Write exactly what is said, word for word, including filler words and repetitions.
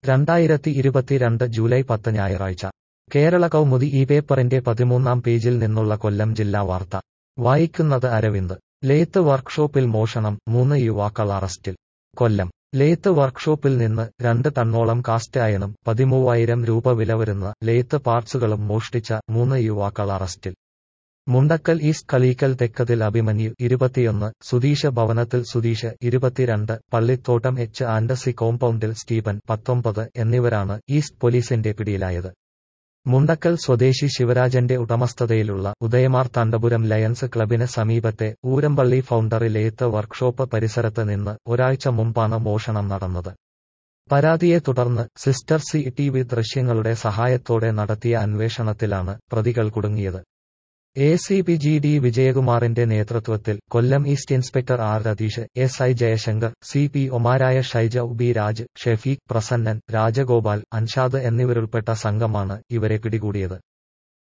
രണ്ടായിരത്തി ഇരുപത്തിരണ്ട് ജൂലൈ പത്ത് ഞായറാഴ്ച കേരള കൗമുദി ഈ പേപ്പറിന്റെ പതിമൂന്നാം പേജിൽ നിന്നുള്ള കൊല്ലം ജില്ലാ വാർത്ത വായിക്കുന്നത് അരവിന്ദ്. ലേത്ത് വർക്ക്ഷോപ്പിൽ മോഷണം, മൂന്ന് യുവാക്കൾ അറസ്റ്റിൽ. കൊല്ലം ലേത്ത് വർക്ക്ഷോപ്പിൽ നിന്ന് രണ്ട് ടണ്ണോളം കാസ്റ്റ് അയണും പതിമൂവായിരം രൂപ വില വരുന്ന ലേത്ത് പാർട്സുകളും മോഷ്ടിച്ച മൂന്ന് യുവാക്കൾ അറസ്റ്റിൽ. മുണ്ടക്കൽ ഈസ്റ്റ് കളീക്കൽ തെക്കതിൽ അഭിമന്യു ഇരുപത്തിയൊന്ന്, സുധീഷ് ഭവനത്തിൽ സുധീഷ് ഇരുപത്തിരണ്ട്, പള്ളിത്തോട്ടം എച്ച് ആൻഡ് സി കോമ്പൗണ്ടിൽ സ്റ്റീഫൻ പത്തൊമ്പത് എന്നിവരാണ് ഈസ്റ്റ് പോലീസിന്റെ പിടിയിലായത്. മുണ്ടക്കൽ സ്വദേശി ശിവരാജന്റെ ഉടമസ്ഥതയിലുള്ള ഉദയമാർത്താണ്ഡപുരം ലയൺസ് ക്ലബിന് സമീപത്തെ ഊരമ്പള്ളി ഫൗണ്ടറി ലേത്ത് വർക്ക്ഷോപ്പ് പരിസരത്ത് നിന്ന് ഒരാഴ്ച മുമ്പാണ് മോഷണം നടന്നത്. പരാതിയെ തുടർന്ന് സിസ്റ്റർ സി ടി വി ദൃശ്യങ്ങളുടെ സഹായത്തോടെ നടത്തിയ അന്വേഷണത്തിലാണ് പ്രതികൾ കുടുങ്ങിയത്. A C P G D വിജയകുമാറിന്റെ നേതൃത്വത്തിൽ Kollam East inspector R Ratheesh, S I Jayashankar, C P ഒമാരായ ഷൈജ ബി രാജ്, ഷെഫീഖ്, പ്രസന്നൻ, രാജഗോപാൽ, അൻഷാദ് എന്നിവരുൾപ്പെട്ട സംഘമാണ് ഇവരെ പിടികൂടിയത്.